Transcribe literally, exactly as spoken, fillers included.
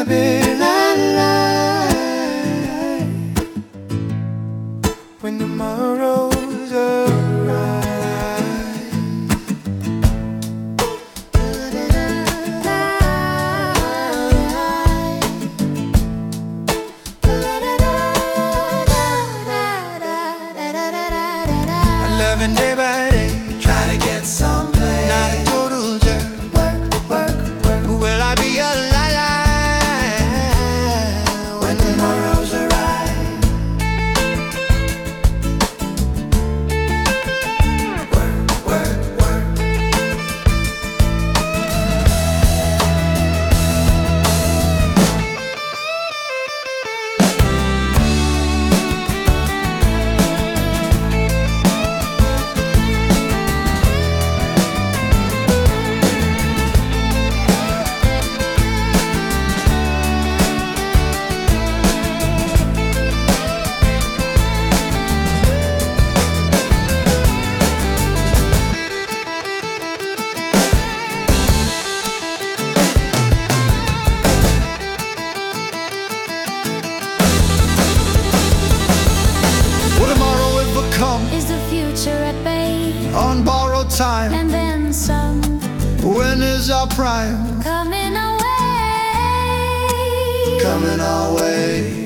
happy life when tomorrow's arrive. Loving day by day, try to get someplace. Not a total jerk. Work, work, work. Will I be alive when tomorrow's arrive? Work, work, work. Is the future at bay? On borrowed time, And then some. when is our prime Coming our way. coming our way?